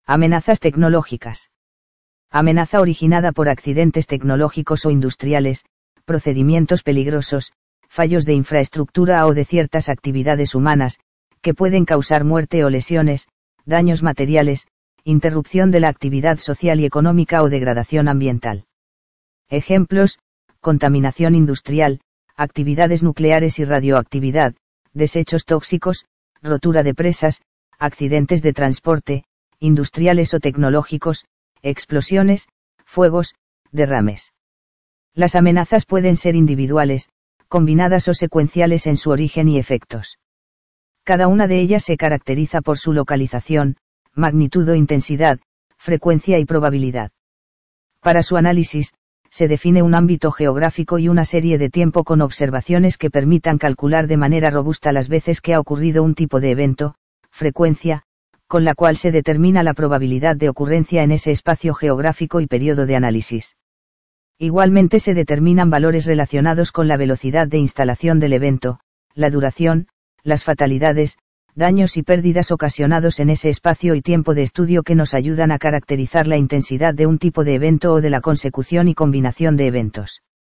Amenazas tecnológicas. Amenaza originada por accidentes tecnológicos o industriales, procedimientos peligrosos, fallos de infraestructura o de ciertas actividades humanas, que pueden causar muerte o lesiones, daños materiales, interrupción de la actividad social y económica o degradación ambiental. Ejemplos: contaminación industrial, actividades nucleares y radioactividad, desechos tóxicos, rotura de presas, accidentes de transporte, industriales o tecnológicos, explosiones, fuegos, derrames. Las amenazas pueden ser individuales, combinadas o secuenciales en su origen y efectos. Cada una de ellas se caracteriza por su localización, magnitud o intensidad, frecuencia y probabilidad. Para su análisis, se define un ámbito geográfico y una serie de tiempo con observaciones que permitan calcular de manera robusta las veces que ha ocurrido un tipo de evento, frecuencia, con la cual se determina la probabilidad de ocurrencia en ese espacio geográfico y periodo de análisis. Igualmente se determinan valores relacionados con la velocidad de instalación del evento, la duración, las fatalidades, daños y pérdidas ocasionados en ese espacio y tiempo de estudio que nos ayudan a caracterizar la intensidad de un tipo de evento o de la consecución y combinación de eventos.